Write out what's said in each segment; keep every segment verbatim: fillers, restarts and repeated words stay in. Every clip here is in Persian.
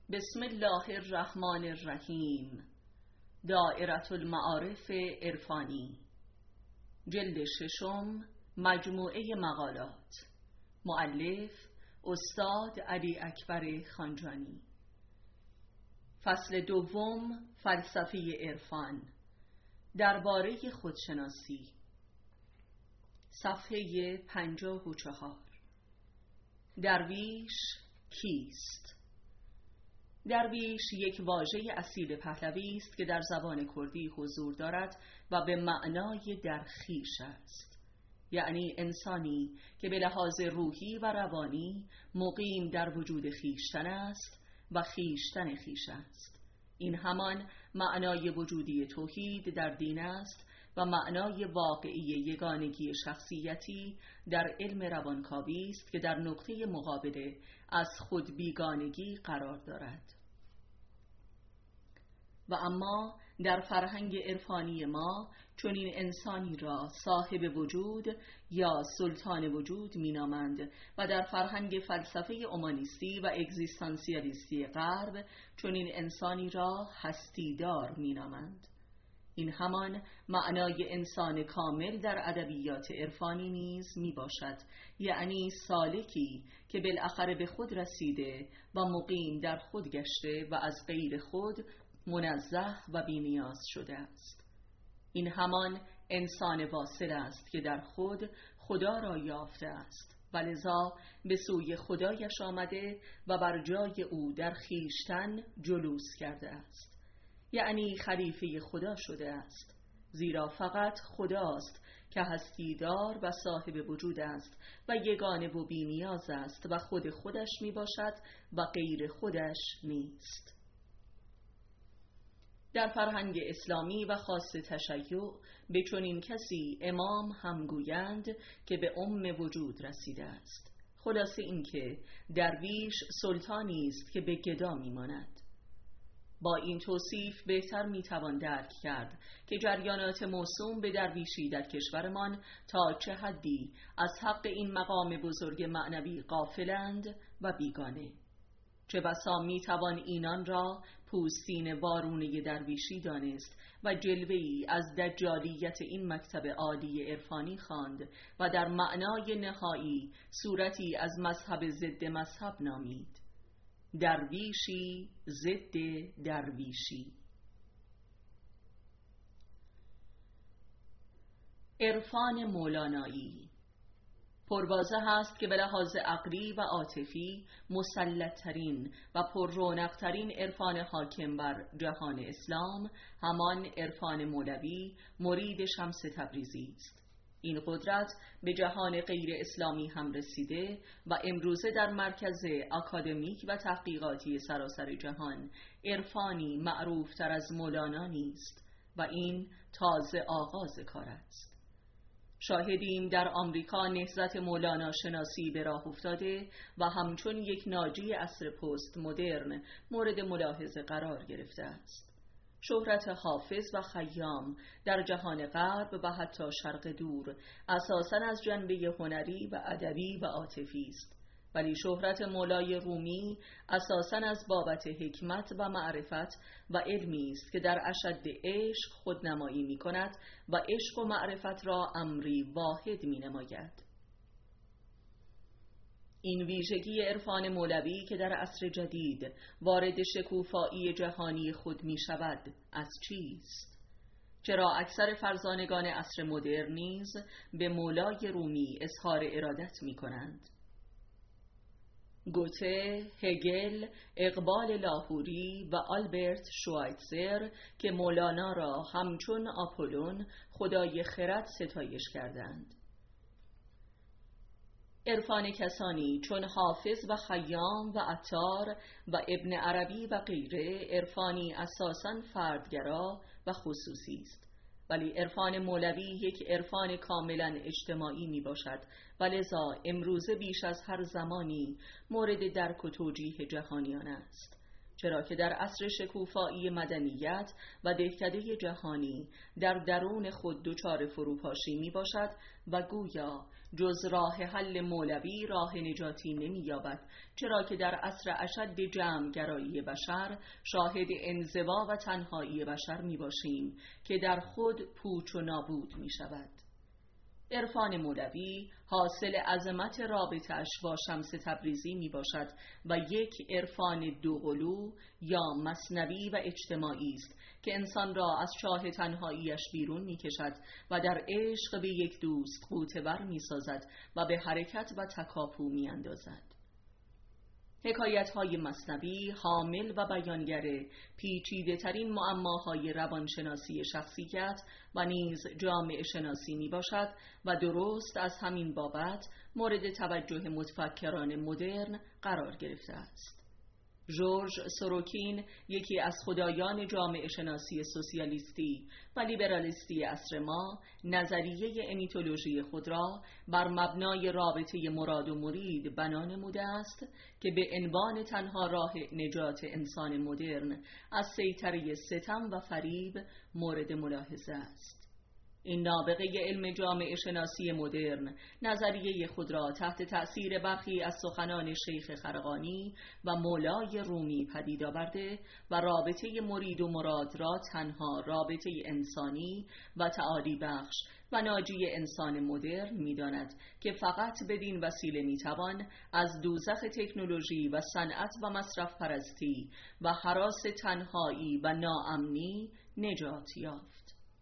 بسم الله الرحمن الرحیم. دائرة المعارف عرفانی، جلد ششم، مجموعه مقالات. مؤلف استاد علی اکبر خانجانی. فصل دوم، فلسفه عرفان، درباره خودشناسی. صفحه پنجاه و چهار. درویش کیست؟ درویش یک واژه اصیل پهلوی است که در زبان کردی حضور دارد و به معنای در خویش است، یعنی انسانی که به لحاظ روحی و روانی مقیم در وجود خویشتن است و خویشتن خویش است. این همان معنای وجودی توحید در دین است و معنای واقعی یگانگی شخصیتی در علم روانکاوی است که در نقطه مقابله از خود بیگانگی قرار دارد. و اما در فرهنگ عرفانی ما چنین انسانی را صاحب وجود یا سلطان وجود مینامند و در فرهنگ فلسفه اومانیستی و اگزیستانسیالیستی غرب چنین انسانی را هستیدار مینامند. این همان معنای انسان کامل در ادبیات عرفانی نیز می باشد، یعنی سالکی که بالاخره به خود رسیده و مقیم در خود گشته و از غیر خود منزه و بی‌نیاز شده است. این همان انسان واصل است که در خود خدا را یافته است و لذا به سوی خدایش آمده و بر جای او در خویشتن جلوس کرده است، یعنی خلیفه خدا شده است، زیرا فقط خداست که هستیدار و صاحب وجود است و یگانه و بی‌نیاز است و خود خودش می باشد و غیر خودش نیست. در فرهنگ اسلامی و خاص تشیع به چنین کسی امام هم گویند که به ام وجود رسیده است. خلاصه اینکه درویش سلطانی است که به گدا میماند. با این توصیف بهتر میتوان درک کرد که جریانات موسوم به درویشی در کشورمان تا چه حدی از حق این مقام بزرگ معنوی غافلند و بیگانه. چه بسا میتوان اینان را پوستین وارونه درویشی دانست و جلوه‌ای از دجالیت این مکتب عالی عرفانی خواند و در معنای نهایی صورتی از مذهب ضد مذهب نامید. درویشی ضد درویشی. عرفان مولانایی پروازه هست که به لحاظ عقلی و عاطفی مسلط‌ترین و پررونق‌ترین عرفان حاکم بر جهان اسلام همان عرفان مولوی مرید شمس تبریزی است. این قدرت به جهان غیر اسلامی هم رسیده و امروزه در مرکز اکادمیک و تحقیقاتی سراسر جهان عرفانی معروفتر از مولانا نیست و این تازه آغاز کار است. شاهدیم در آمریکا نهضت مولانا شناسی به راه افتاده و همچون یک ناجی عصر پست مدرن مورد ملاحظه قرار گرفته است. شهرت حافظ و خیام در جهان غرب و حتی شرق دور اساساً از جنبه هنری و ادبی و عاطفی است، ولی شهرت مولای رومی اساساً از بابت حکمت و معرفت و علمی است که در اشد عشق خودنمایی می کند و عشق و معرفت را امری واحد می نماید. این ویژگی عرفان مولوی که در عصر جدید وارد شکوفایی جهانی خود می شود از چیست؟ چرا اکثر فرزانگان عصر مدرن نیز به مولای رومی اظهار ارادت می کنند؟ گوته، هگل، اقبال لاهوری و آلبرت شوایتزر که مولانا را همچون آپولون خدای خرد ستایش کردند. عرفان کسانی چون حافظ و خیام و عطار و ابن عربی و غیره عرفانی اساساً فردگرا و خصوصی است، ولی عرفان مولوی یک عرفان کاملا اجتماعی می باشد و لذا امروزه بیش از هر زمانی مورد درک و توجیه جهانیان است. چرا که در عصر شکوفایی مدنیت و دهکده جهانی در درون خود دچار فروپاشی می باشد و گویا جز راه حل مولوی راه نجاتی نمی یابد، چرا که در عصر اشد جمع‌گرایی بشر شاهد انزوا و تنهایی بشر می باشیم که در خود پوچ و نابود می شود. عرفان مولوی حاصل عظمت رابطه‌اش با شمس تبریزی می باشد و یک عرفان دوقلو یا مثنوی و اجتماعی است که انسان را از چاه تنهاییش بیرون می کشد و در عشق به یک دوست غوطه‌ور می سازد و به حرکت و تکاپو می اندازد. حکایت‌های مثنوی حامل و بیانگر پیچیده ترین معماهای روانشناسی شخصیت و نیز جامعه شناسی می باشد و درست از همین بابت مورد توجه متفکران مدرن قرار گرفته است. ژورژ سوروکین، یکی از خدایان جامعه شناسی سوسیالیستی و لیبرالیستی عصر ما، نظریه امیتولوژی خود را بر مبنای رابطه مراد و مرید بنا نموده است که به عنوان تنها راه نجات انسان مدرن از سیطره ستم و فریب مورد ملاحظه است. این نابغه علم جامعه شناسی مدرن نظریه خود را تحت تأثیر برخی از سخنان شیخ خرقانی و مولای رومی پدید آورده و رابطه مرید و مراد را تنها رابطه انسانی و تعالی بخش و ناجی انسان مدرن می‌داند که فقط بدین وسیله می‌توان از دوزخ تکنولوژی و صنعت و مصرف پرستی و هراس تنهایی و ناامنی نجات یافت.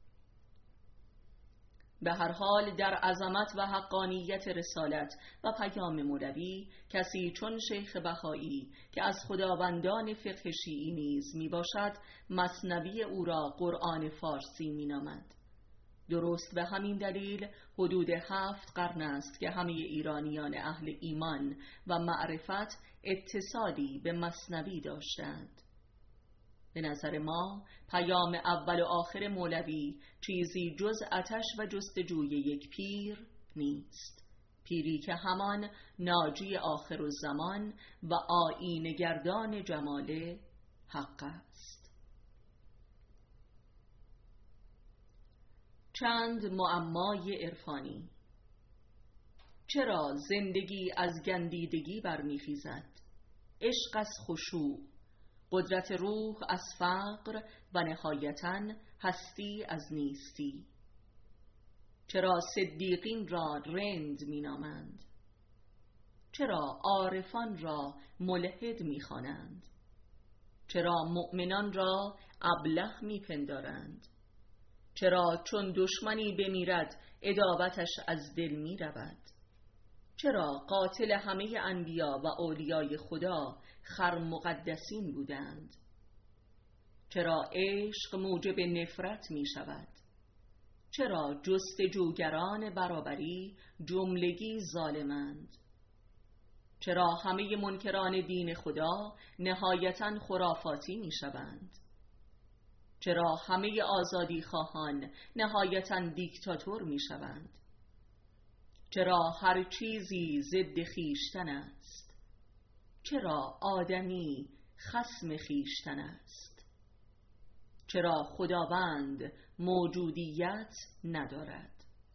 به هر حال در عظمت و حقانیت رسالت و پیام مولوی کسی چون شیخ بهایی که از خداوندان فقه شیعی نیز می باشد مثنوی او را قرآن فارسی می نامد. درست به همین دلیل حدود هفت قرن است که همه ایرانیان اهل ایمان و معرفت اتصالی به مثنوی داشتند. به نظر ما پیام اول و آخر مولوی چیزی جز آتش و جستجوی یک پیر نیست، پیری که همان ناجی آخر الزمان و آیین گردان جمال حق است. چند معمای عرفانی. چرا زندگی از گندیدگی برمیخیزد؟ عشق از خشوع، قدرت روح از فقر و نهایتاً هستی از نیستی. چرا صدیقین را رند می نامند؟ چرا عارفان را ملحد می خوانند؟ چرا مؤمنان را ابله می پندارند؟ چرا چون دشمنی بمیرد عداوتش از دل می رود؟ چرا قاتل همه انبیا و اولیای خدا خر مقدسین بودند؟ چرا عشق موجب نفرت می شود؟ چرا جستجوگران برابری جملگی ظالمند؟ چرا همه منکران دین خدا نهایتاً خرافاتی می شوند؟ چرا همه آزادی خواهان نهایتاً دیکتاتور می شوند؟ چرا هر چیزی ضد خویشتن است؟ چرا آدمی خصم خویشتن است؟ چرا خداوند موجودیت ندارد؟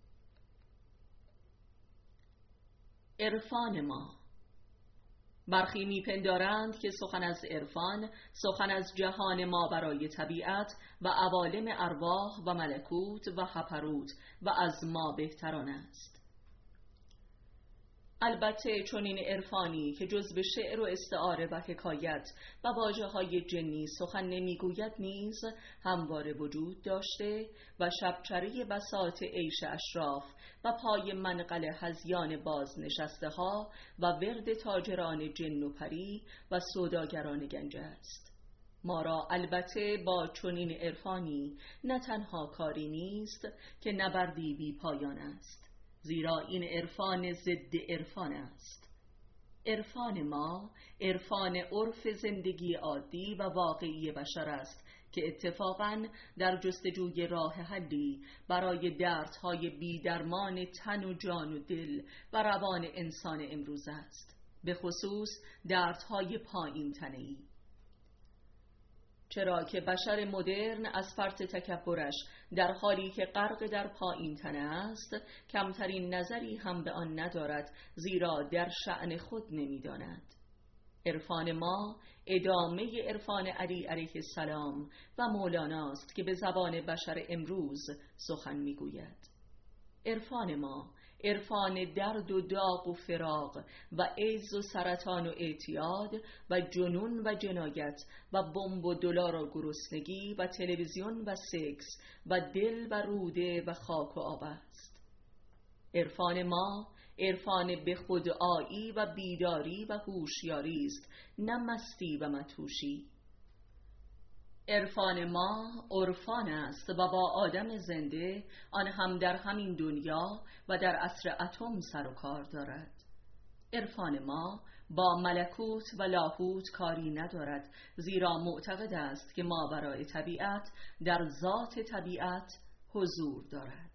عرفان ما. برخی میپندارند که سخن از عرفان سخن از جهان ما برای طبیعت و عوالم ارواح و ملکوت و هپروت و از ما بهتران است. البته چنین عرفانی که جز به شعر و استعاره و حکایت و واژه‌های جنی سخن نمیگوید نیز همواره وجود داشته و شبچره بساط عیش اشراف و پای منقل هذیان بازنشسته ها و ورد تاجران جن و پری و سوداگران گنج است. ما را البته با چنین عرفانی نه تنها کاری نیست که نبردی بی پایان است، زیرا این عرفان ضد عرفان است. عرفان ما عرفان عرف زندگی عادی و واقعی بشر است که اتفاقاً در جستجوی راه حلی برای دردهای بی‌درمان تن و جان و دل و روان انسان امروز است، به خصوص دردهای پایین تنه‌ای. چرا که بشر مدرن از فرط تکبرش در حالی که غرق در پایین تنه است کمترین نظری هم به آن ندارد، زیرا در شأن خود نمی‌داند. عرفان ما ادامه عرفان علی علیه السلام و مولاناست که به زبان بشر امروز سخن می‌گوید. عرفان ما عرفان درد و داغ و فراق و ایدز و سرطان و اعتیاد و جنون و جنایت و بمب و دلار و گرسنگی و تلویزیون و سکس و دل و روده و خاک و آب است. عرفان ما عرفان به خودآیی و بیداری و هوشیاری است، نه مستی و متوشی. عرفان ما عرفان است و با آدم زنده، آن هم در همین دنیا و در عصر اتم سر و کار دارد. عرفان ما با ملکوت و لاهوت کاری ندارد، زیرا معتقد است که ما برای طبیعت در ذات طبیعت حضور دارد.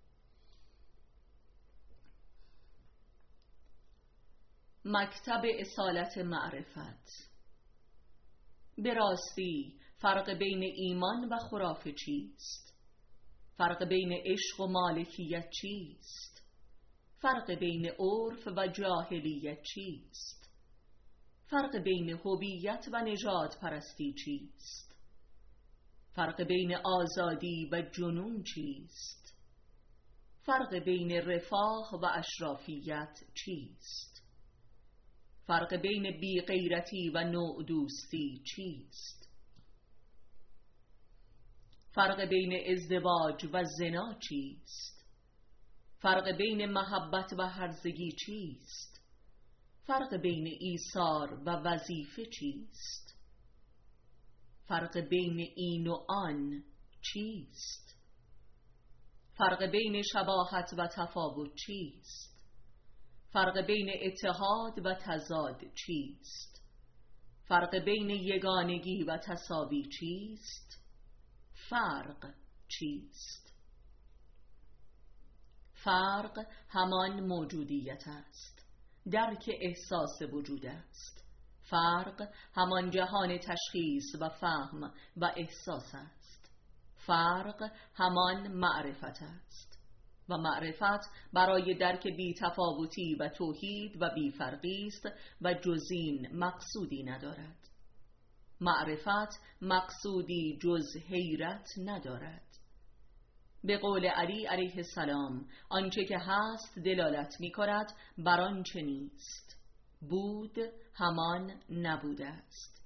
مکتب اصالت معرفت. به راستی فرق بین ایمان و خرافه چیست؟ فرق بین عشق و مالکیت چیست؟ فرق بین عرف و جاهلیت چیست؟ فرق بین هویت و نژاد پرستی چیست؟ فرق بین آزادی و جنون چیست؟ فرق بین رفاه و اشرافیت چیست؟ فرق بین بی‌غیرتی و نوع دوستی چیست؟ فرق بین ازدواج و زنا چیست؟ فرق بین محبت و هرزگی چیست؟ فرق بین ایثار و وظیفه چیست؟ فرق بین این و آن چیست؟ فرق بین شباهت و تفاوت چیست؟ فرق بین اتحاد و تضاد چیست؟ فرق بین یگانگی و تساوی چیست؟ فرق چیست؟ فرق همان موجودیت است، درک احساس وجود است. فرق همان جهان تشخیص و فهم و احساس است. فرق همان معرفت است و معرفت برای درک بی تفاوتی و توحید و بی فرقی است و جزین مقصودی ندارد. معرفت مقصودی جز حیرت ندارد. به قول علی علیه السلام آنچه که هست دلالت می کند بر آنچه نیست. بود همان نبوده است.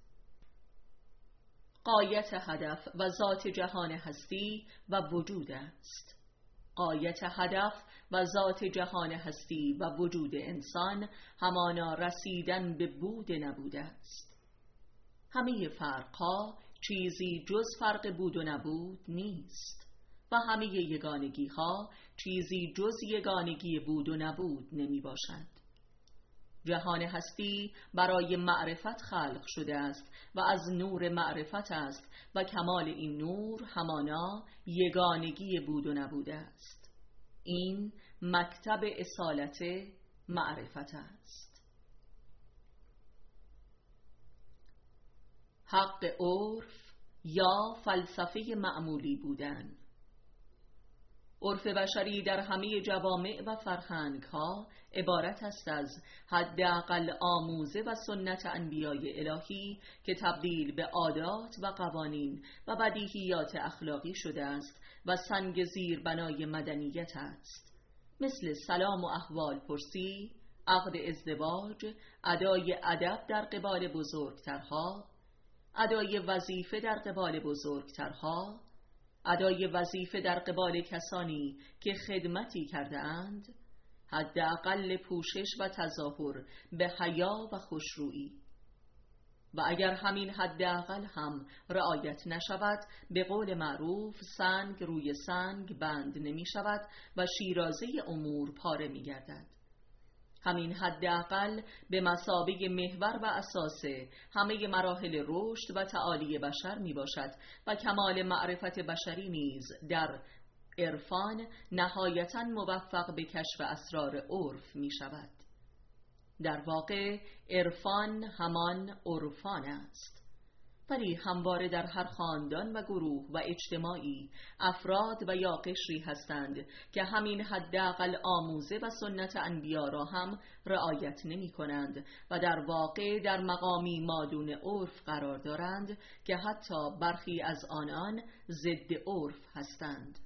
غایت هدف و ذات جهان هستی و وجود است. غایت هدف و ذات جهان هستی و وجود انسان همانا رسیدن به بود نبوده است. همه فرقها چیزی جز فرق بود و نبود نیست و همه یگانگی ها چیزی جز یگانگی بود و نبود نمی باشد. جهان هستی برای معرفت خلق شده است و از نور معرفت است و کمال این نور همانا یگانگی بود و نبود است. این مکتب اصالت معرفت است. حق عرف یا فلسفه معمولی بودن. عرف بشری در همه جوامع و فرهنگ ها عبارت است از حداقل آموزه و سنت انبیای الهی که تبدیل به عادات و قوانین و بدیهیات اخلاقی شده است و سنگ زیر بنای مدنیت است، مثل سلام و احوال پرسی، عقد ازدواج، ادای ادب در قبال بزرگترها، ادای وظیفه در قبال بزرگترها، ادای وظیفه در قبال کسانی که خدمتی کرده اند، حداقل پوشش و تظاهر به حیا و خوشرویی. و اگر همین حداقل هم رعایت نشود، به قول معروف سنگ روی سنگ بند نمی شود و شیرازه امور پاره می گردد. همین حداقل به مثابه محور و اساس همه مراحل رشد و تعالی بشر می باشد و کمال معرفت بشری نیز در عرفان نهایتاً موفق به کشف اسرار عرف می شود. در واقع عرفان همان عرفان است ولی همواره در هر خاندان و گروه و اجتماعی افراد و یا قشری هستند که همین حداقل آموزه و سنت انبیا را هم رعایت نمی کنند و در واقع در مقامی مادون عرف قرار دارند که حتی برخی از آنان ضد عرف هستند.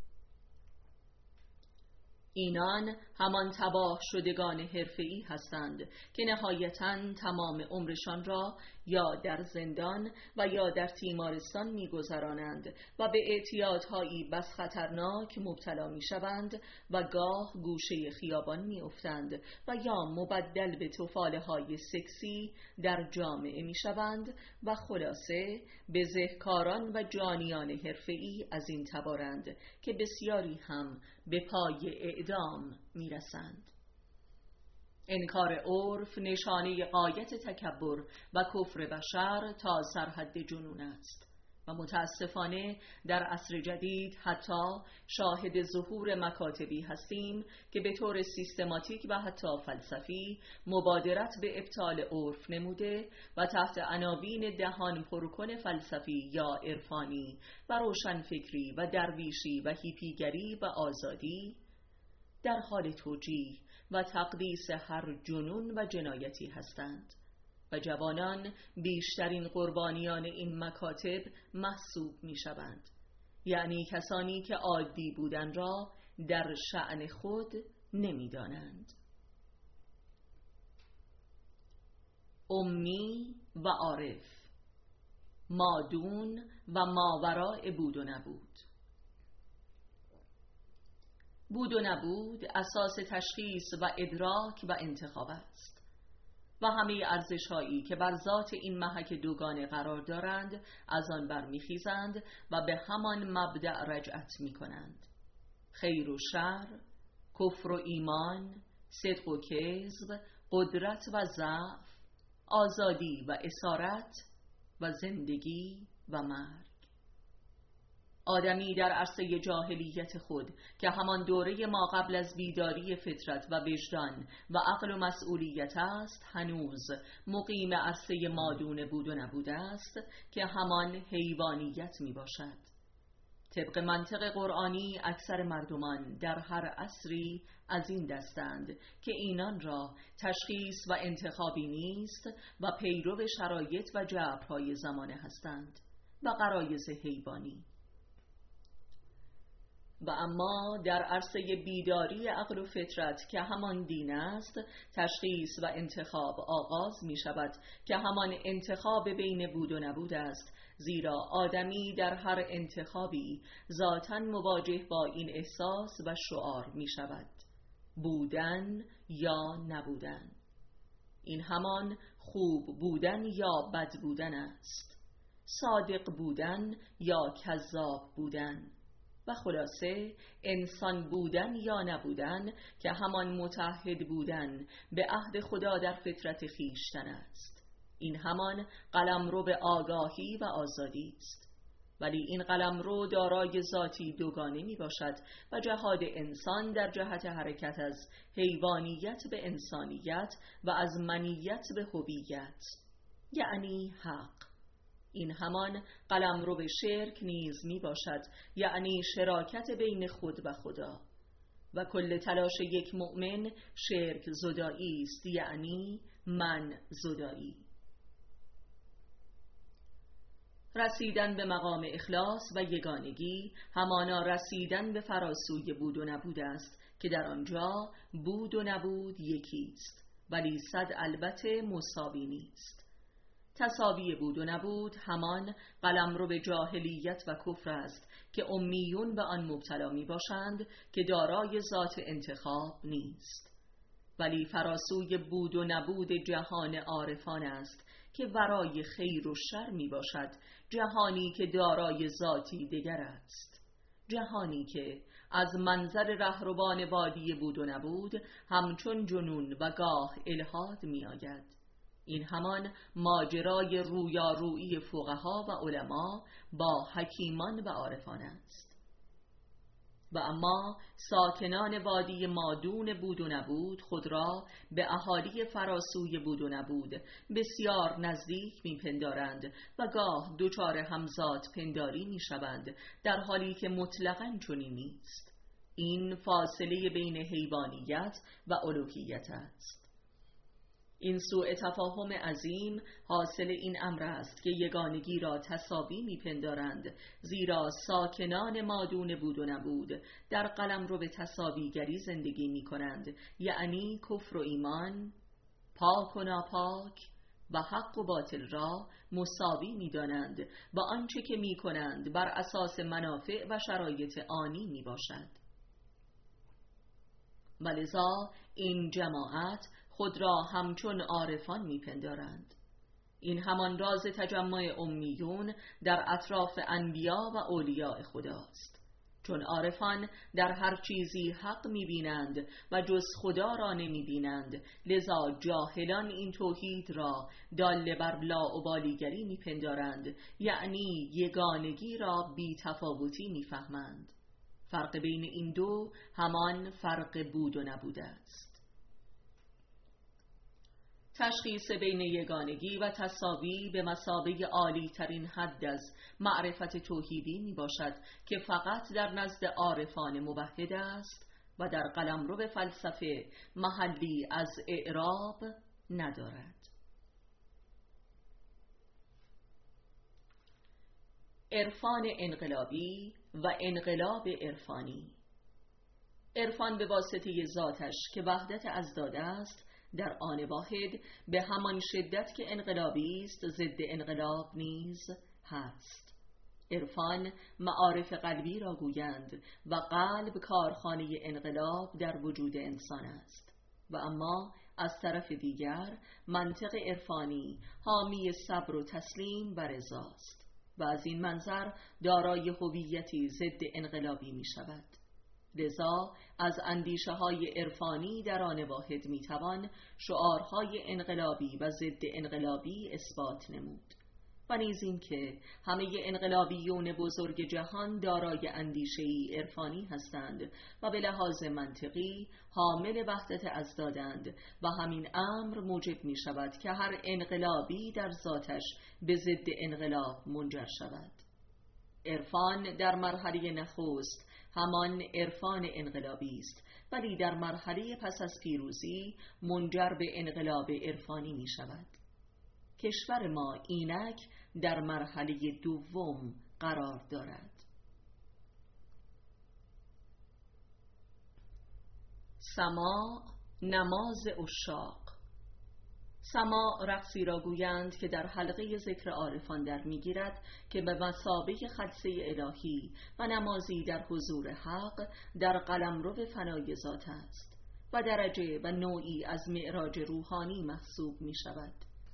اینان همان تباه شدگان حرفه‌ای هستند که نهایتاً تمام عمرشان را یا در زندان و یا در تیمارستان می‌گذرانند و به اعتیادهایی بس خطرناک مبتلا می‌شوند و گاه گوشه خیابان می‌افتند و یا مبدل به طفاله‌های سکسی در جامعه می‌شوند و خلاصه بزهکاران و جانیان حرفه‌ای از این تبارند که بسیاری هم به پای اعدام می‌رسند. انکار عرف نشانه غایت تکبر و کفر بشر تا سرحد جنون است و متاسفانه در عصر جدید حتی شاهد ظهور مکاتبی هستیم که به طور سیستماتیک و حتی فلسفی مبادرت به ابطال عرف نموده و تحت عناوین دهان پرکن فلسفی یا عرفانی و روشنفکری و درویشی و هیپیگری و آزادی در حال توجیه و تقدیس هر جنون و جنایتی هستند و جوانان بیشترین قربانیان این مکاتب محسوب می شوند، یعنی کسانی که عادی بودن را در شأن خود نمی دانند. امی و عارف، مادون و ماوراء بود و نبود. بود و نبود اساس تشخیص و ادراک و انتخاب است و همه ارزش‌هایی که بر ذات این محک دوگانه قرار دارند از آن برمیخیزند و به همان مبدأ رجعت می‌کنند: خیر و شر، کفر و ایمان، صدق و کذب، قدرت و ضعف، آزادی و اسارت و زندگی و مرگ. آدمی در عرصه جاهلیت خود که همان دوره ما قبل از بیداری فطرت و وجدان و عقل و مسئولیت است، هنوز مقیم عرصه مادون بود و نبود است که همان حیوانیت می باشد. طبق منطق قرآنی اکثر مردمان در هر عصری از این دستند که اینان را تشخیص و انتخابی نیست و پیرو شرایط و جبرهای زمانه هستند و غرایز حیوانی. و اما در عرصه بیداری عقل و فطرت که همان دین است، تشخیص و انتخاب آغاز می شود که همان انتخاب بین بود و نبود است، زیرا آدمی در هر انتخابی ذاتاً مواجه با این احساس و شعار می شود: بودن یا نبودن. این همان خوب بودن یا بد بودن است، صادق بودن یا کذاب بودن و خلاصه انسان بودن یا نبودن که همان متعهد بودن به عهد خدا در فطرت خویشتن است. این همان قلمرو به آگاهی و آزادی است. ولی این قلمرو دارای ذاتی دوگانه می باشد و جهاد انسان در جهت حرکت از حیوانیت به انسانیت و از منیت به هویت، یعنی حق. این همان قلمرو به شرک نیز می باشد، یعنی شراکت بین خود و خدا. و کل تلاش یک مؤمن شرک زدایی است، یعنی من زدایی. رسیدن به مقام اخلاص و یگانگی همانا رسیدن به فراسوی بود و نبود است که در آنجا بود و نبود یکی است، ولی صد البته مساوی نیست. تساوی بود و نبود همان قلمرو به جاهلیت و کفر است که امیون به آن مبتلا می باشند که دارای ذات انتخاب نیست. ولی فراسوی بود و نبود جهان عارفان است که ورای خیر و شر می باشد، جهانی که دارای ذاتی دگر است، جهانی که از منظر رهروان وادی بود و نبود همچون جنون و گاه الحاد می آید. این همان ماجرای رویارویی فقها و علما با حکیمان و عارفان است. و اما ساکنان وادی مادون بود و نبود خود را به اهالی فراسوی بود و نبود بسیار نزدیک میپندارند و گاه دچار همزاد پنداری میشوند، در حالی که مطلقاً چنین نیست. این فاصله بین حیوانیت و الوهیت است. این سوء تفاهم عظیم حاصل این امر است که یگانگی را تساوی میپندارند، زیرا ساکنان مادون بود و نبود در قلمرو به تساویگری زندگی میکنند، یعنی کفر و ایمان، پاک و ناپاک و حق و باطل را مساوی میدانند و آنچه که میکنند بر اساس منافع و شرایط آنی میباشد. ولذا این جماعت خود را همچون عارفان میپندارند. این همان راز تجمع امیون در اطراف انبیا و اولیاء خداست، چون عارفان در هر چیزی حق میبینند و جز خدا را نمیبینند، لذا جاهلان این توحید را دال بر لاابالیگری میپندارند، یعنی یگانگی را بی تفاوتی میفهمند. فرق بین این دو همان فرق بود و نبود است. تشخیص بین یگانگی و تساوی به مثابه عالی ترین حد از معرفت توحیدی می باشد که فقط در نزد عارفان موحد است و در قلمرو فلسفه محلی از اعراب ندارد. عرفان انقلابی و انقلاب عرفانی. عرفان به واسطه ذاتش که وحدت ازداد است، در آن واحد به همان شدت که انقلابی است ضد انقلاب نیز هست. عرفان معارف قلبی را گویند و قلب کارخانه انقلاب در وجود انسان است، و اما از طرف دیگر منطق عرفانی حامی صبر و تسلیم و رضاست و از این منظر دارای هویتی ضد انقلابی می شود. لذا از اندیشه های عرفانی در آن واحد می توان شعارهای انقلابی و ضد انقلابی اثبات نمود، و نیز این که همه انقلابیون بزرگ جهان دارای اندیشه‌ای عرفانی هستند و به لحاظ منطقی حامل وحدت ازدادند و همین امر موجب می شود که هر انقلابی در ذاتش به ضد انقلاب منجر شود. عرفان در مرحله نخست همان عرفان انقلابی است، ولی در مرحله پس از پیروزی منجر به انقلاب عرفانی می شود. کشور ما اینک در مرحله دوم قرار دارد. سماع نماز عشاق. سماع رقصی را گویند که در حلقه ذکر عارفان در میگیرد که به مثابه خلسه الهی و نمازی در حضور حق در قلمرو فنای ذات است و درجه و نوعی از معراج روحانی محسوب می شود.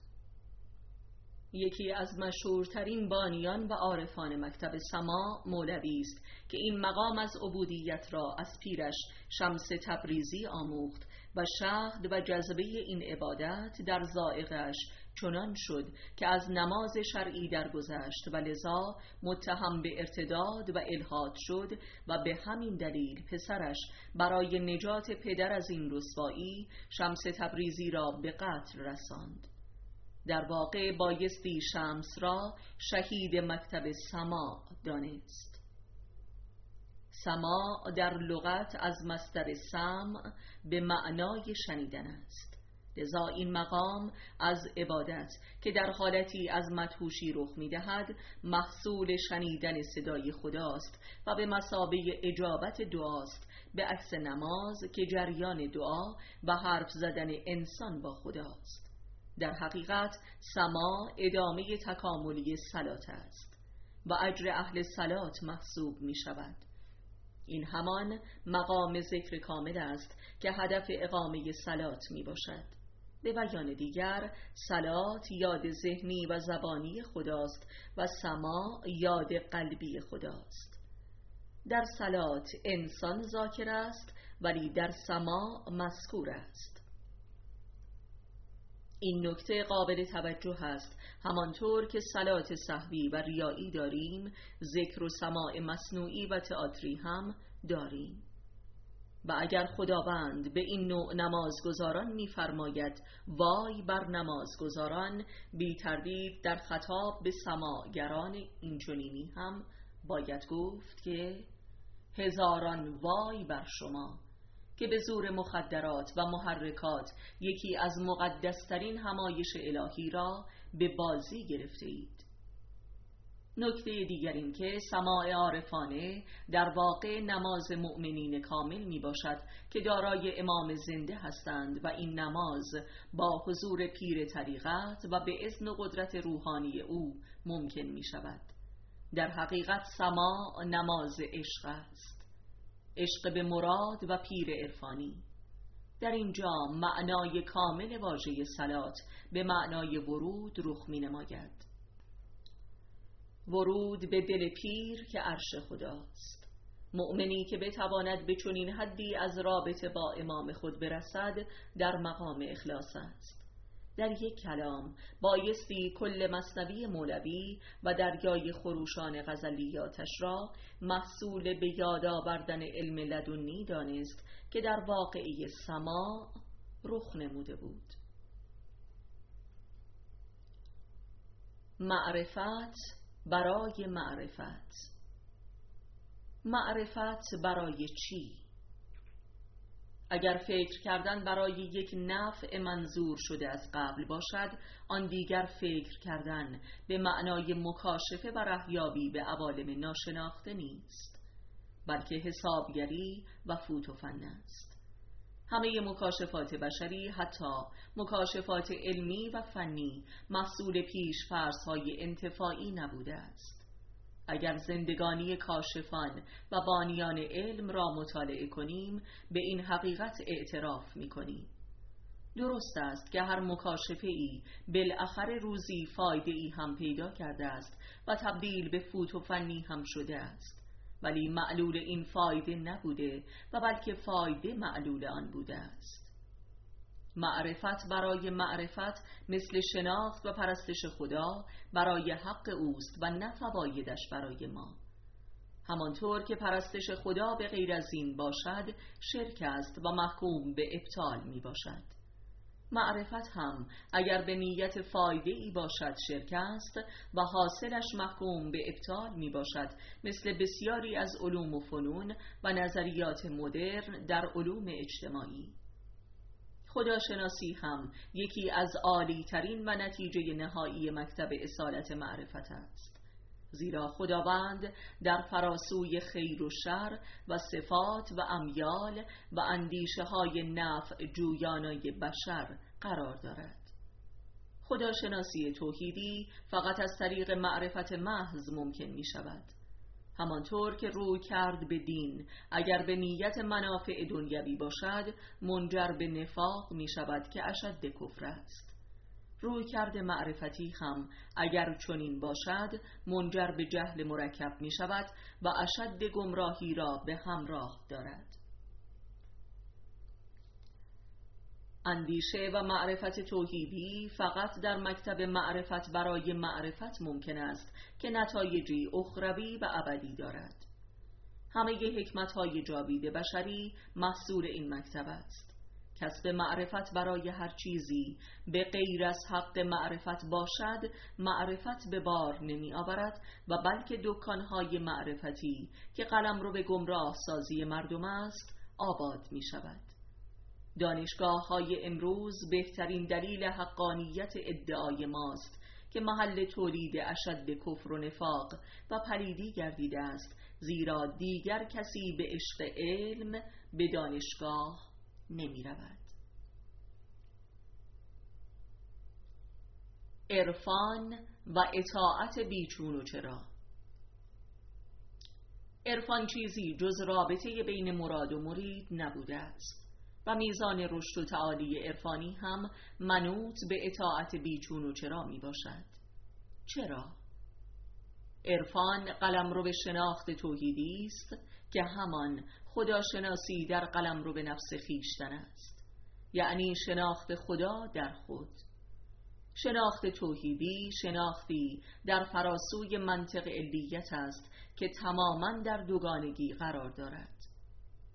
یکی از مشهورترین بانیان و عارفان مکتب سماع مولوی است که این مقام از عبودیت را از پیرش شمس تبریزی آموخت و شهد و جذبه این عبادت در ذائقه‌اش چنان شد که از نماز شرعی درگذشت و لذا متهم به ارتداد و الحاد شد و به همین دلیل پسرش برای نجات پدر از این رسوایی شمس تبریزی را به قتل رساند. در واقع بایستی شمس را شهید مکتب سماع دانست. سماع در لغت از مصدر سمع به معنای شنیدن است. لذا این مقام از عبادت که در حالتی از مدهوشی رخ می‌دهد محصول شنیدن صدای خداست و به مثابه اجابت دعاست، به عکس نماز که جریان دعا و حرف زدن انسان با خداست. در حقیقت سماع ادامه تکاملی صلات است و اجر اهل صلات محسوب می شود. این همان مقام ذکر کامل است که هدف اقامه صلات می باشد. به بیان دیگر، صلات یاد ذهنی و زبانی خداست و سماع یاد قلبی خداست. در صلات انسان ذاکر است ولی در سماع مذکور است. این نکته قابل توجه است. همانطور که صلات سهوی و ریایی داریم، ذکر و سماع مصنوعی و تئاتری هم داریم. و اگر خداوند به این نوع نمازگزاران می‌فرماید وای بر نمازگزاران، بی تردید در خطاب به سماعگران اینچنینی هم باید گفت که هزاران وای بر شما که به زور مخدرات و محرکات یکی از مقدسترین همایش الهی را به بازی گرفته اید. نکته دیگر این که سماع عارفانه در واقع نماز مؤمنین کامل می باشد که دارای امام زنده هستند و این نماز با حضور پیر طریقت و به اذن و قدرت روحانی او ممکن می شود. در حقیقت سماع نماز عشق است، عشق به مراد و پیر عرفانی. در اینجا معنای کامل واژه صلات به معنای ورود رخ می نماید. ورود به دل پیر که عرش خداست. مؤمنی که بتواند به چنین حدی از رابطه با امام خود برسد در مقام اخلاص است. در یک کلام بایستی کل مثنوی مولوی و دریای خروشان غزلیاتش را محصول به یاد آوردن علم لدنی دانست که در واقعه سماع رخ نموده بود. معرفت برای معرفت. معرفت برای چی؟ اگر فکر کردن برای یک نفع منظور شده از قبل باشد، آن دیگر فکر کردن به معنای مکاشفه و رهیابی به عوالم ناشناخته نیست، بلکه حسابگری و فوت و فن است. همه مکاشفات بشری، حتی مکاشفات علمی و فنی، محصول پیش فرض‌های انتفاعی نبوده است. اگر زندگانی کاشفان و بانیان علم را مطالعه کنیم، به این حقیقت اعتراف می‌کنیم. درست است که هر مکاشفه‌ای بالاخره روزی فایده‌ای هم پیدا کرده است و تبدیل به فوت و فنی هم شده است، ولی معلول این فایده نبوده و بلکه فایده معلول آن بوده است. معرفت برای معرفت مثل شناخت و پرستش خدا برای حق اوست و نه فوایدش برای ما. همانطور که پرستش خدا به غیر از این باشد شرک است و محکوم به ابطال می باشد. معرفت هم اگر به نیت فایده ای باشد شرک است و حاصلش محکوم به ابطال می باشد، مثل بسیاری از علوم و فنون و نظریات مدرن در علوم اجتماعی. خداشناسی هم یکی از عالی ترین و نتیجه نهایی مکتب اصالت معرفت است، زیرا خداوند در فراسوی خیر و شر و صفات و امیال و اندیشه های نفع جویانای بشر قرار دارد. خداشناسی توحیدی فقط از طریق معرفت محض ممکن می شود. همانطور که روی کرد به دین اگر به نیت منافع دنیوی باشد منجر به نفاق می شود که اشد کفر است. روی کرد معرفتی هم اگر چنین باشد منجر به جهل مرکب می شود و اشد گمراهی را به همراه دارد. اندیشه و معرفت توحیدی فقط در مکتب معرفت برای معرفت ممکن است که نتایجی اخروی و ابدی دارد. همه حکمت‌های جاوید بشری محصول این مکتب است. کسب معرفت برای هر چیزی به غیر از حق معرفت باشد معرفت به بار نمی آورد و بلکه دکان‌های معرفتی که قلمرو به گمراه سازی مردم است آباد می شود. دانشگاه های امروز بهترین دلیل حقانیت ادعای ماست که محل تولید اشد کفر و نفاق و پلیدی گردیده است، زیرا دیگر کسی به عشق علم به دانشگاه نمی رود. عرفان و اطاعت بیچون و چرا. عرفان چیزی جز رابطه بین مراد و مرید نبوده است و میزان رشد و تعالی عرفانی هم منوط به اطاعت بیچون و چرا می باشد. چرا؟ عرفان قلمرو به شناخت توحیدی است که همان خداشناسی در قلمرو به نفس خویشتن است، یعنی شناخت خدا در خود. شناخت توحیدی شناختی در فراسوی منطق علیت است که تماماً در دوگانگی قرار دارد.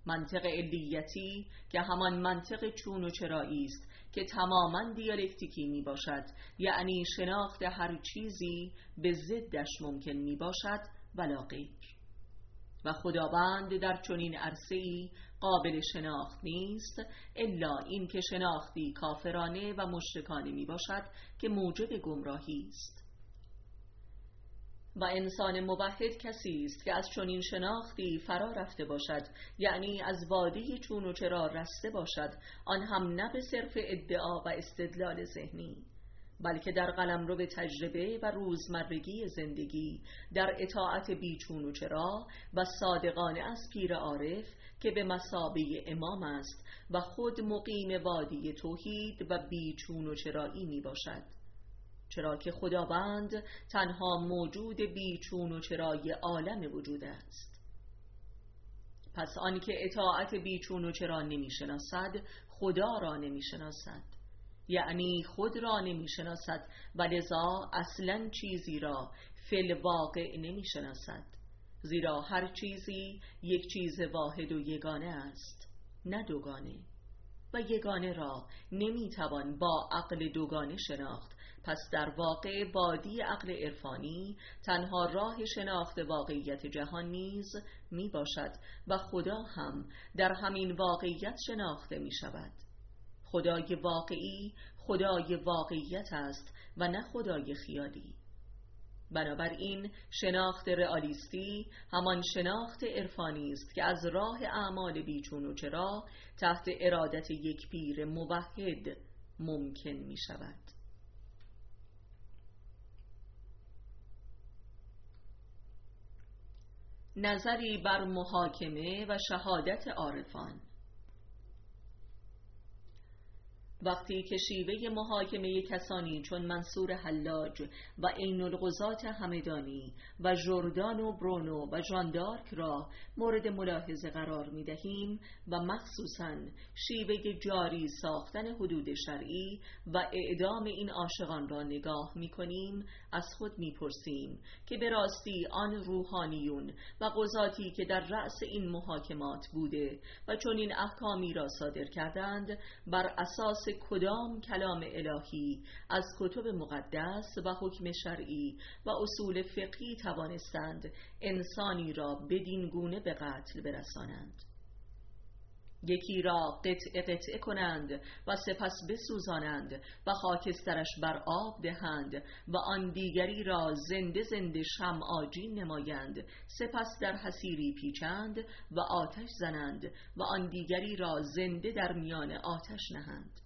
منطق علیتی که همان منطق چون و چرایی است که تماما دیالکتیکی می باشد، یعنی شناخت هر چیزی به ضدش ممکن می باشد ولا غیر. و خداوند در چنین عرصه‌ای قابل شناخت نیست الا این که شناختی کافرانه و مشرکانه می باشد که موجب گمراهی است. و انسان موحد کسی است که از چنین شناختی فرا رفته باشد، یعنی از وادی چون و چرا رسته باشد، آن هم نه به صرف ادعا و استدلال ذهنی، بلکه در قلمرو تجربه و روزمرگی زندگی، در اطاعت بیچون و چرا و صادقانه از پیر عارف که به مثابه امام است و خود مقیم وادی توحید و بیچون و چرایی می باشد، چرا که خداوند تنها موجود بیچون و چرای عالم وجود است. پس آن که اطاعت بیچون و چرا نمی شناسد خدا را نمی شناسد، یعنی خود را نمی شناسد و لذا اصلا چیزی را فی الواقع نمی شناسد، زیرا هر چیزی یک چیز واحد و یگانه است، نه دوگانه، و یگانه را نمی توان با عقل دوگانه شناخت. پس در واقع وادی عقل عرفانی تنها راه شناخت واقعیت جهان نیز می باشد و خدا هم در همین واقعیت شناخته می شود. خدای واقعی خدای واقعیت است و نه خدای خیالی. بنابراین شناخت رئالیستی همان شناخت عرفانی است که از راه اعمال بیچون و چرا تحت ارادت یک پیر موحد ممکن می شود. نظری بر محاکمه و شهادت عارفان. وقتی که شیوه محاکمه کسانی چون منصور حلاج و عین القضات همدانی و ژردان و برونو و ژان دارک را مورد ملاحظه قرار می دهیم و مخصوصاً شیوه جاری ساختن حدود شرعی و اعدام این عاشقان را نگاه می کنیم، از خود می پرسیم که به راستی آن روحانیون و قضاتی که در رأس این محاکمات بوده و چون این احکامی را صادر کردند، بر اساس کدام کلام الهی از کتب مقدس و حکم شرعی و اصول فقهی توانستند انسانی را بدین گونه به قتل برسانند؟ یکی را قطع قطع کنند و سپس بسوزانند و خاکسترش بر آب دهند و آن دیگری را زنده زنده شمع‌آجین نمایند، سپس در حصیری پیچند و آتش زنند و آن دیگری را زنده در میان آتش نهند.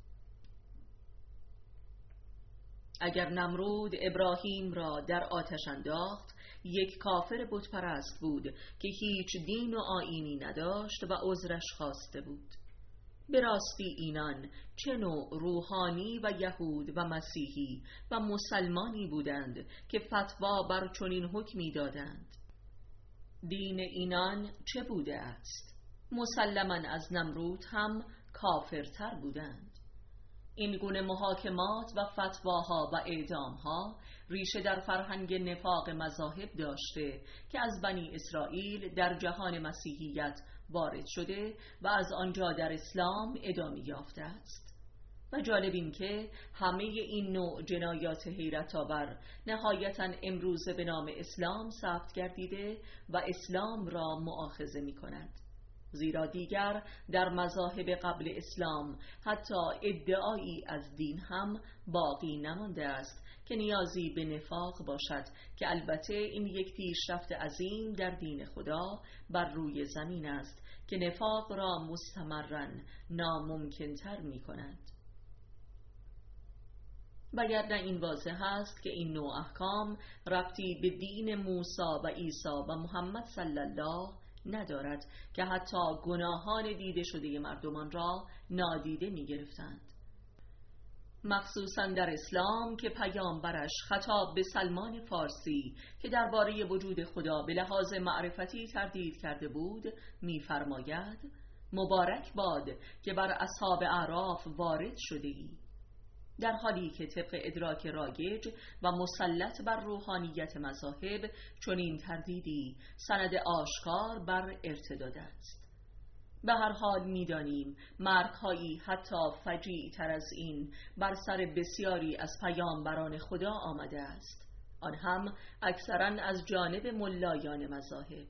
اگر نمرود ابراهیم را در آتش انداخت، یک کافر بت پرست بود که هیچ دین و آیینی نداشت و عذرش خواسته بود. به راستی اینان چه نوع روحانی و یهود و مسیحی و مسلمانی بودند که فتوا بر چنین حکمی دادند؟ دین اینان چه بوده است؟ مسلماً از نمرود هم کافرتر بودند. این گونه محاکمات و فتواها و اعدامها ریشه در فرهنگ نفاق مذاهب داشته که از بنی اسرائیل در جهان مسیحیت وارد شده و از آنجا در اسلام ادامه یافته است. و جالب این که همه این نوع جنایات حیرت آور نهایتاً امروزه به نام اسلام ثبت گردیده و اسلام را مؤاخذه می کند، زیرا دیگر در مذاهب قبل اسلام حتی ادعایی از دین هم باقی نمانده است که نیازی به نفاق باشد، که البته این یک پیشرفت عظیم در دین خدا بر روی زمین است که نفاق را مستمراً ناممکن‌تر می کند. وگرنه این واضح است که این نوع احکام ربطی به دین موسی و عیسی و محمد صلی الله ندارد که حتی گناهان دیده شده مردمان را نادیده می گرفتند. مخصوصاً در اسلام که پیامبرش خطاب به سلمان فارسی که درباره وجود خدا به لحاظ معرفتی تردید کرده بود می‌فرماید: مبارک باد که بر اصحاب اعراف وارد شده ای، در حالی که طبق ادراک رایج و مسلط بر روحانیت مذاهب چنین تردیدی سند آشکار بر ارتداد است. به هر حال می‌دانیم مرگ‌هایی حتی فجیع‌تر از این بر سر بسیاری از پیامبران خدا آمده است، آن هم اکثراً از جانب ملایان مذاهب،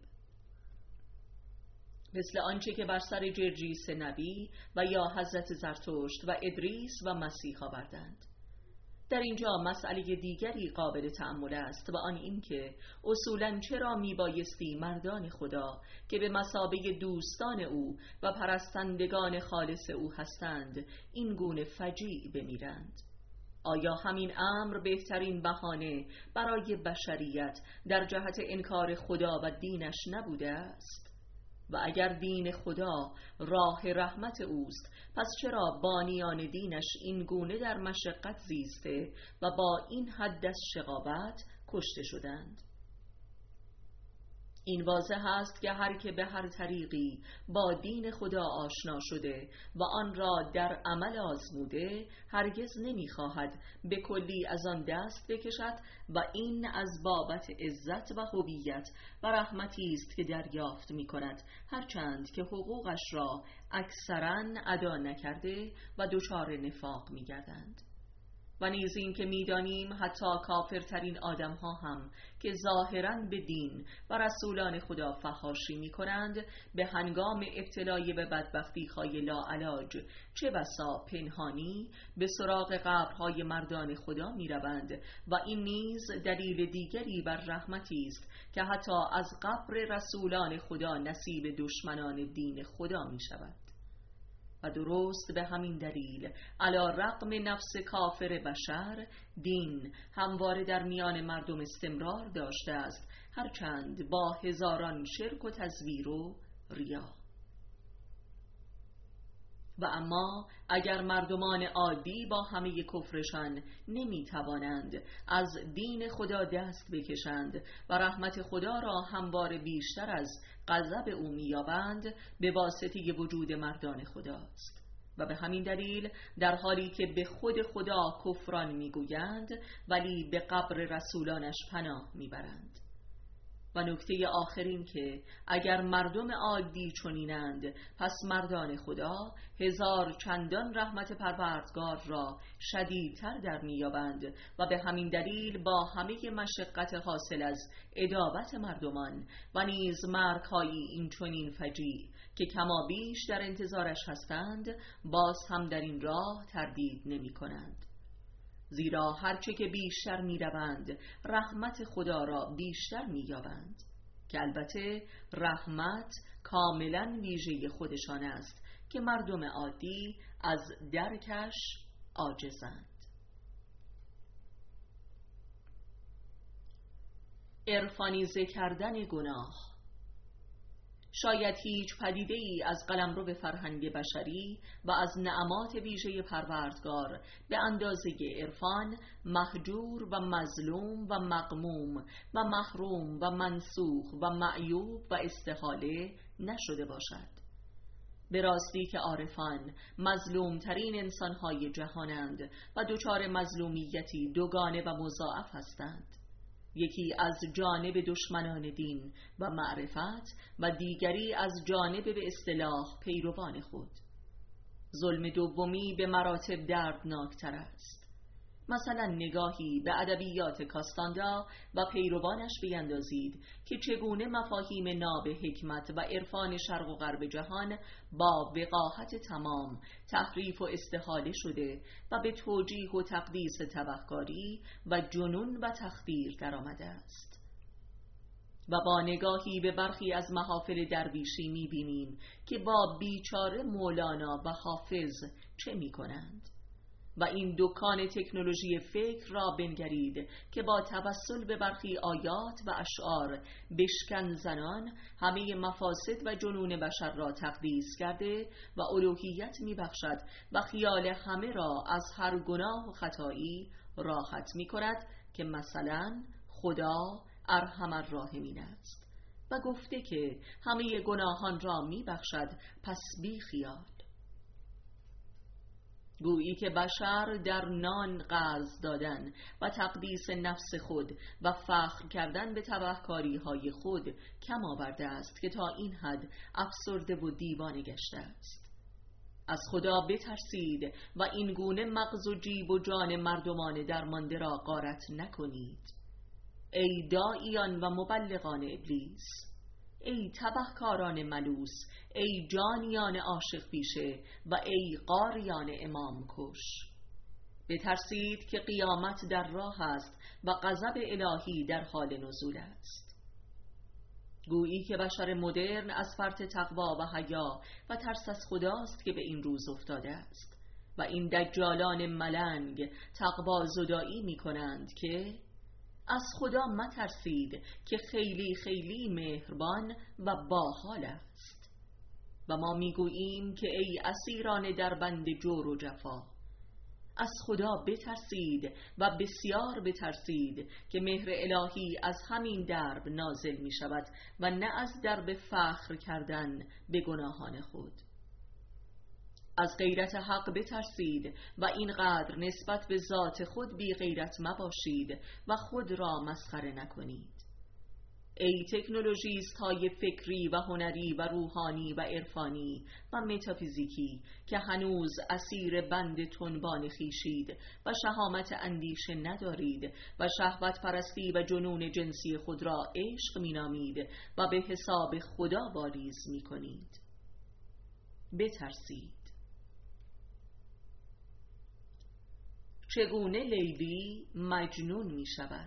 مثل آنچه که بر سر جرجیس نبی و یا حضرت زرتشت و ادریس و مسیح آوردند. در اینجا مسئله دیگری قابل تأمل است و آن این که اصولاً چرا میبایستی مردان خدا که به مثابه دوستان او و پرستندگان خالص او هستند این گونه فجیع بمیرند؟ آیا همین امر بهترین بهانه برای بشریت در جهت انکار خدا و دینش نبوده است؟ و اگر دین خدا راه رحمت اوست، پس چرا بانیان دینش این گونه در مشقت زیسته و با این حد از شقاوت کشته شدند؟ این واضح است که هر که به هر طریقی با دین خدا آشنا شده و آن را در عمل آزموده هرگز نمی‌خواهد به کلی از آن دست بکشد و این از بابت عزت و هویت و رحمتی است که دریافت می‌کند، هرچند که حقوقش را اکثراً ادا نکرده و دچار نفاق می‌گردند. و نیز این که می‌دانیم حتی کافرترین آدم‌ها هم که ظاهراً به دین و رسولان خدا فحاشی می‌کنند، به هنگام ابتلای به بدبختی‌های لاعلاج چه بسا پنهانی به سراغ قبرهای مردان خدا می‌روند و این نیز دلیل دیگری بر رحمتی است که حتی از قبر رسولان خدا نصیب دشمنان دین خدا می‌شود. و درست به همین دلیل علی رغم نفس کافر بشر، دین همواره در میان مردم استمرار داشته است، هرچند با هزاران شرک و تزویر و ریا. و اما اگر مردمان عادی با همه کفرشان نمی توانند از دین خدا دست بکشند و رحمت خدا را همواره بیشتر از غضب او می‌یابند، به واسطه وجود مردان خداست. و به همین دلیل در حالی که به خود خدا کفران می‌گویند، ولی به قبر رسولانش پناه می‌برند. و نکته آخرین که اگر مردم عادی چنینند، پس مردان خدا هزار چندان رحمت پروردگار را شدیدتر در میابند و به همین دلیل با همه مشقت حاصل از عداوت مردمان و نیز مرگ‌های این چنین فجیع که کما بیش در انتظارش هستند، باز هم در این راه تردید نمی کنند. زیرا هرچه که بیشتر می روند رحمت خدا را بیشتر می یابند، که البته رحمت کاملا ویژه خودشان است که مردم عادی از درکش عاجزند. عرفانیزه کردن گناه. شاید هیچ پدیده ای از قلمرو فرهنگ بشری و از نعمات ویژه پروردگار به اندازه عرفان مهجور و مظلوم و مغموم و محروم و منسوخ و معیوب و استحاله نشده باشد. به راستی که عارفان مظلوم ترین انسانهای جهانند و دچار مظلومیتی دوگانه و مضاعف هستند، یکی از جانب دشمنان دین و معرفت و دیگری از جانب به اصطلاح پیروان خود. ظلم دومی به مراتب دردناکتر است. مثلا نگاهی به ادبیات کاستاندا و پیروانش بیندازید که چگونه مفاهیم ناب حکمت و عرفان شرق و غرب جهان با وقاحت تمام تحریف و استحاله شده و به توجیه و تقدیس تبهکاری و جنون و تخدیر در آمده است. و با نگاهی به برخی از محافل درویشی می‌بینیم که با بیچاره مولانا و حافظ چه می‌کنند. و این دکان تکنولوژی فکر را بنگرید که با توسل به برخی آیات و اشعار بشکن زنان همه مفاسد و جنون بشر را تقدیس کرده و الوهیت می بخشد و خیال همه را از هر گناه و خطایی راحت می کند که مثلا خدا ارحم الراحمین است و گفته که همه گناهان را می بخشد، پس بی خیال. گویی که بشر در نان غرض دادن و تقدیس نفس خود و فخر کردن به تبهکاری‌های خود کم آورده است که تا این حد افسرده و دیوانه گشته است. از خدا بترسید و این گونه مغز و جیب و جان مردمان درمانده را غارت نکنید. ای داعیان و مبلغان ابلیس، ای تبهکاران ملوس، ای جانیان عاشق پیشه و ای قاریان امام کش، بترسید که قیامت در راه است و غضب الهی در حال نزول است. گویی که بشر مدرن از فرط تقوا و حیا و ترس از خداست که به این روز افتاده است و این دجالان ملنگ تقوا زدایی می کنند که از خدا مترسید که خیلی خیلی مهربان و باحال است. و ما میگوییم که ای اسیران در بند جور و جفا، از خدا بترسید و بسیار بترسید که مهر الهی از همین درب نازل می شود و نه از درب فخر کردن به گناهان خود. از غیرت حق بترسید و اینقدر نسبت به ذات خود بی غیرت مباشید و خود را مسخره نکنید. ای تکنولوژیست های فکری و هنری و روحانی و عرفانی و متافیزیکی که هنوز اسیر بند تنبان خیشید و شهامت اندیشه ندارید و شهوت پرستی و جنون جنسی خود را عشق می نامید و به حساب خدا واریز می کنید، بترسید. چگونه لیلی مجنون می شود؟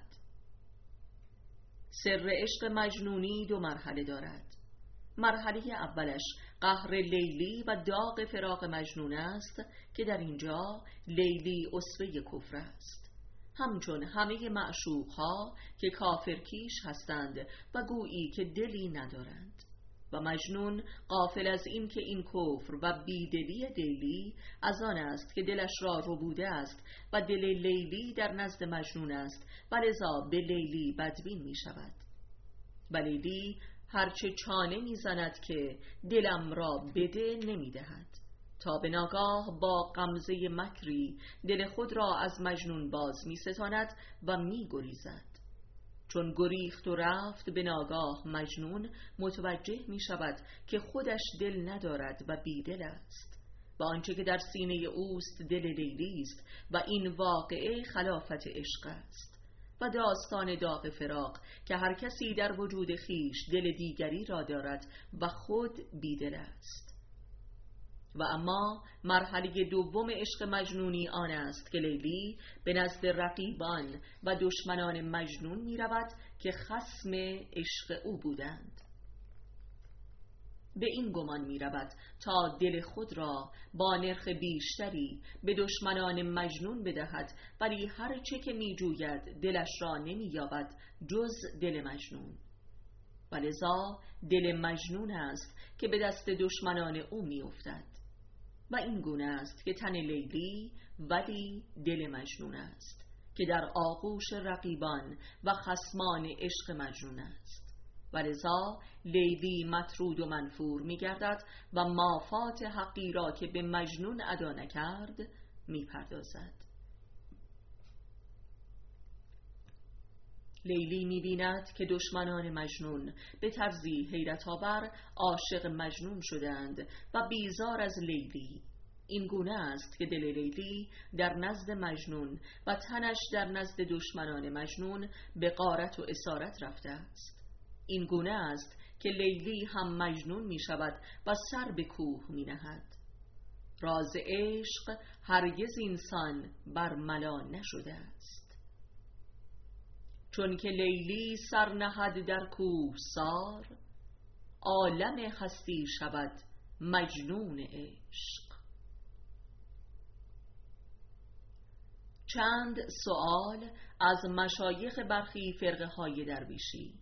سر عشق مجنونی دو مرحله دارد. مرحله اولش قهر لیلی و داغ فراق مجنون است که در اینجا لیلی اسوه کفر است، همچون همه معشوقها که کافرکیش هستند و گویی که دلی ندارند. و مجنون غافل از این که این کفر و بیدلی لیلی از آن است که دلش را ربوده است و دل لیلی در نزد مجنون است و لذا به لیلی بدبین می شود. و لیلی هرچه چانه می زند که دلم را بده نمی دهد، تا به ناگاه با غمزه مکری دل خود را از مجنون باز می ستاند و می گریزد. چون گریخت و رفت به ناگاه مجنون متوجه می شود که خودش دل ندارد و بیدل است و آنچه که در سینه اوست دل لیلی است و این واقعه خلافت عشق است و داستان داغ فراق که هر کسی در وجود خیش دل دیگری را دارد و خود بیدل است. و اما مرحله دوم عشق مجنونی آن است که لیلی به نزد رقیبان و دشمنان مجنون می رود که خصم عشق او بودند. به این گمان می رود تا دل خود را با نرخ بیشتری به دشمنان مجنون بدهد، ولی هر چه که می جوید دلش را نمی یابد جز دل مجنون. ولذا دل مجنون است که به دست دشمنان او می افتد. و این گونه است که تن لیلی ولی دل مجنون است که در آغوش رقیبان و خصمان عشق مجنون است. ولذا لیلی مطرود و منفور می گردد و مافات حقی را که به مجنون ادا نکرد می پردازد. لیلی می بیند که دشمنان مجنون به طرزی حیرت آور عاشق مجنون شدند و بیزار از لیلی. این گونه است که دل لیلی در نزد مجنون و تنش در نزد دشمنان مجنون به غارت و اسارت رفته است. این گونه است که لیلی هم مجنون می شود و سر به کوه می نهد. راز عشق هرگز انسان بر ملا نشده است. چون که لیلی سر نهد در کوه سار، عالم هستی شود مجنون عشق. چند سؤال از مشایخ برخی فرقه های درویشی.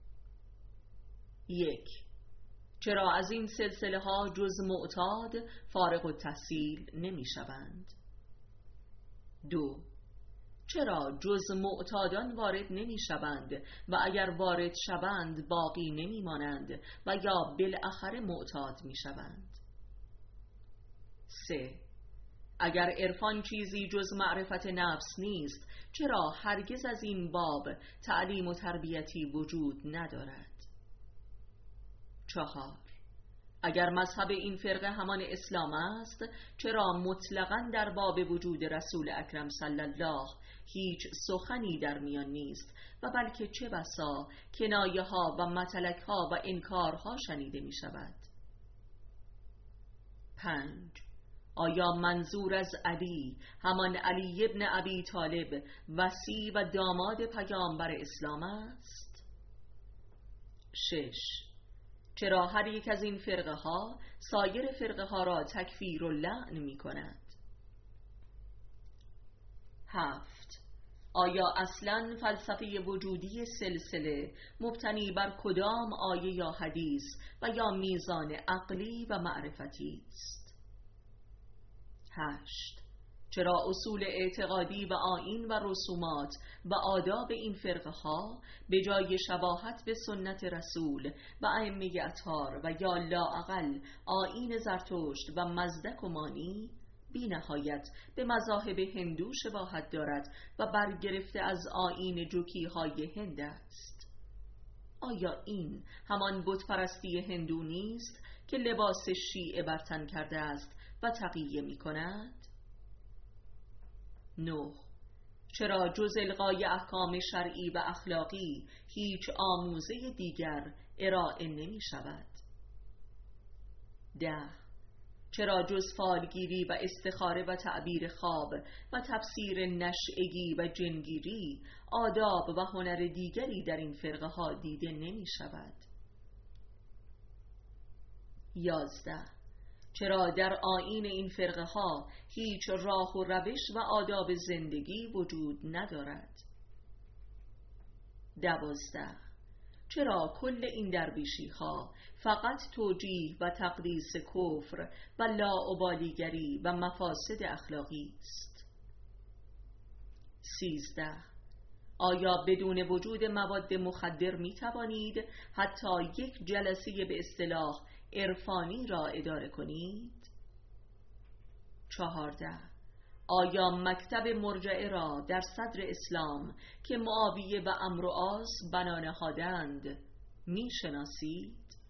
یک، چرا از این سلسله ها جز معتاد فارغ التحصیل نمی شوند؟ دو، چرا جز معتادان وارد نمی شوند و اگر وارد شوند باقی نمی مانند و یا بالاخره معتاد می شوند؟ سه، اگر عرفان چیزی جز معرفت نفس نیست، چرا هرگز از این باب تعلیم و تربیتی وجود ندارد؟ چهار. اگر مذهب این فرقه همان اسلام است، چرا مطلقاً در باب وجود رسول اکرم صلی الله هیچ سخنی در میان نیست و بلکه چه بسا کنایه ها و متلک ها و انکارها شنیده می شود؟ پنج. آیا منظور از علی همان علی ابن ابی طالب وصی و داماد پیامبر اسلام است؟ شش. چرا هر یک از این فرقه ها سایر فرقه ها را تکفیر و لعن می کند؟ هفت. آیا اصلاً فلسفه وجودی سلسله مبتنی بر کدام آیه یا حدیث و یا میزان عقلی و معرفتی است؟ هشت. چرا اصول اعتقادی و آیین و رسومات و آداب این فرقه ها به جای شباهت به سنت رسول و ائمه اطهار و یا لااقل آیین زرتشت و مزدک و مانی بی نهایت به مذاهب هندو شباهت دارد و برگرفته از آیین جوکی های هند است؟ آیا این همان بت پرستی هندو نیست که لباس شیعه بر تن کرده است و تقیه می کند؟ نه. چرا جز الغای احکام شرعی و اخلاقی هیچ آموزه دیگر ارائه نمی شود؟ ده. چرا جز فالگیری و استخاره و تعبیر خواب و تفسیر نشئگی و جنگیری آداب و هنر دیگری در این فرقه ها دیده نمی شود؟ یازده. چرا در آیین این فرقه ها هیچ راه و روش و آداب زندگی وجود ندارد؟ دوازده. چرا کل این درویشی ها فقط توجیه و تقدیس کفر و لاابالیگری و مفاسد اخلاقی است؟ سیزده. آیا بدون وجود مواد مخدر می توانید حتی یک جلسه به اصطلاح عرفانی را اداره کنید؟ چهارده. آیا مکتب مرجعه را در صدر اسلام که معاویه و عمرو و عاص بنا نهادند می شناسید؟